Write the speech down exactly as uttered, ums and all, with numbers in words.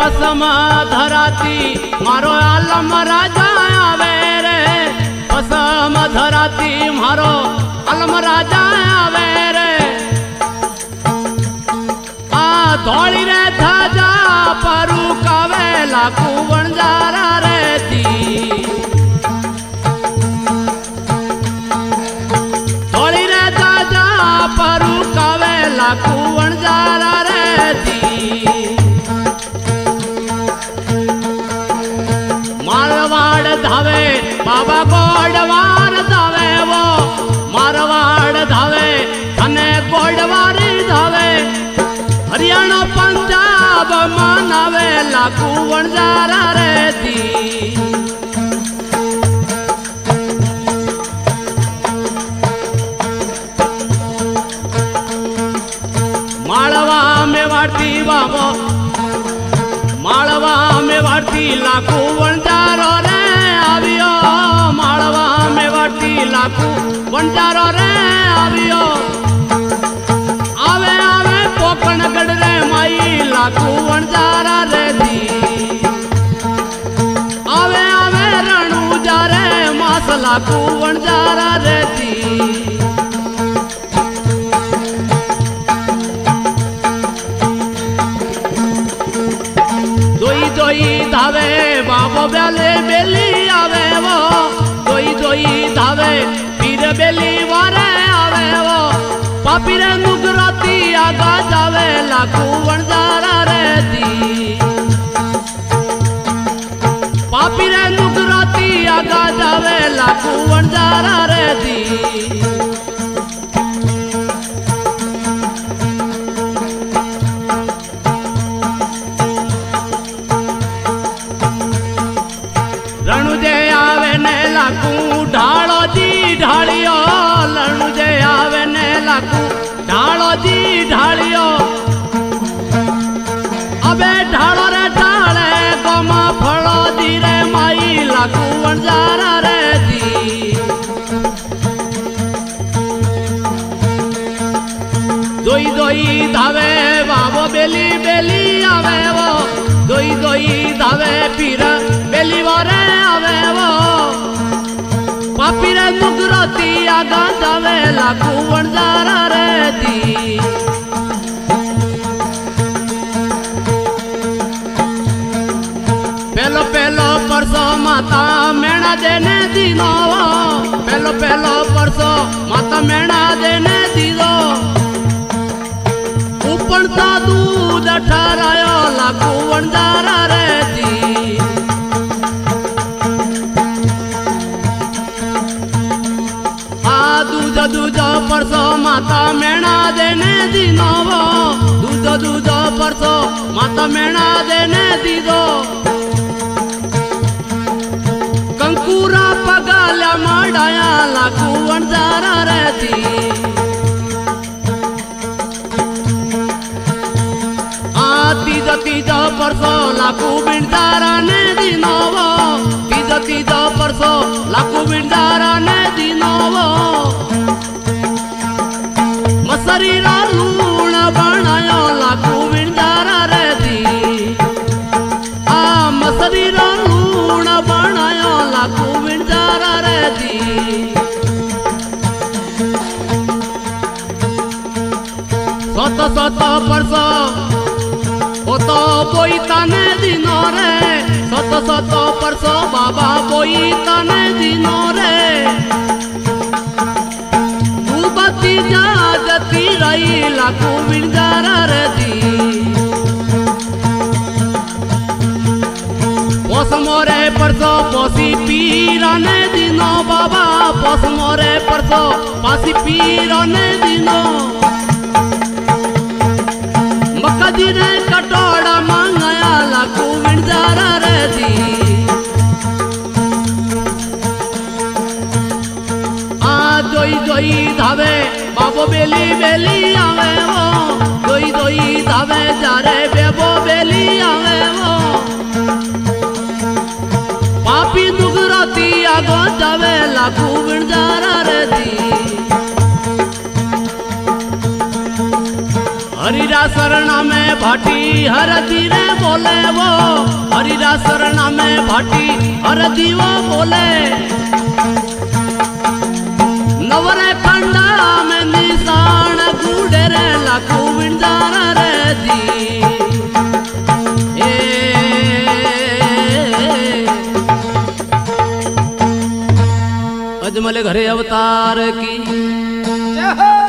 पसम धराती मारो आलम राजा आवे रे, पसम धराती मारो आलम राजा आवे रे। आ धोली रे धाजा परू कावे लाकू वणजारा रे दी, धोली रे धाजा परू कावे लाकू वणजारा रे दी। मारवाड़ धावे बाबा गोडवार धावे वो, मारवाड़ धावे अने गोडवारी धावे, हरियाणा पंजाब मनावे लाकू वणजारा रे दी। माळवा में वाटी बाबो, माळवा में वाटी लाकू वणजारो रे आवियो, माळवा में वाटी लाकू वणजारो रे आवियो। आवे आवे पोकणगढ़ रे माई लाकू वणजारा रे दी, आवे आवे रणुजा रे मास लाकू वणजारा रे दी। दोई दोई धावे बाबो बेले बेली आवे वो, दोई दोई धावे पीर बेली वारे आवे वो। पापी रे नुगराती आगा जावे लाकू वणजारा रे दी, पापी रे नुगराती आगा जावे लाकू वणजारा रे दी। रणुजे आवे ने लाकू ढालो जी ढालियो, रणुजे आवे ने लाकू ढालो जी ढालियो। अबे ढालो रे ढाले गोमा फलो दी रे माई लाकू वणजारा रे दी। दोई दोई धावे बाबो बेली बेली आवे वो, दोई दोई धावे पीर बेली वारे आवे वो। पापी रे नुगराती आगा जावे लाकू वणजारा रे दी। पेलो पेलो परसो माता मेणा देने दीनो, पेलो पेलो परसो माता मेणा देने दीदो। उपणता दूध ठहरायो लाकू वणजारा रे दी। आ दूध दूध परसो माता मेणा देने दीनो वो, दूध दूध परसो माता मेणा देने दीदो। कंकूरा पगाल्या माडाया लाकू वणजारा रे दी। तीज तीज परसो लाकू बिंडारा ने दीनो वो, तीज तीज परसो लाकू बिंडारा ने दीनो वो। मसरीरा लूण बनायो लाकू बिंडारा रे दी, आ मसरीरा लूण बनायो लाकू बिंडारा रे दी। सत सत परसो ओ तो बोई ताने दिनो रे, सत सत परसो बाबा बोई ताने दिनो रे। तू बती जा जती रही लाकू वणजारा रे दी। पोस मोरे परसो पोसी पीराने दिनो बाबा, पोस मोरे परसो पासी पीराने दिनो। मकदी रे कटोड़ा मांगाया लाकू वणजारा रे दी। आ दोई दोई धावे बाबो बेली बेली आवे वो, दोई दोई धावे जारे बेबो बेली आवे वो। पापी नुगराती आगो जावे लाकू वणजारा रे दी। हरिरा शरण में भाटी हर धीरे बोले वो हरिरा शरणा में भाटी हर दीवो बोले नवरे खंडा में निशान गुड़े रे लाखू विंदार रे दी अजमल घरे अवतार की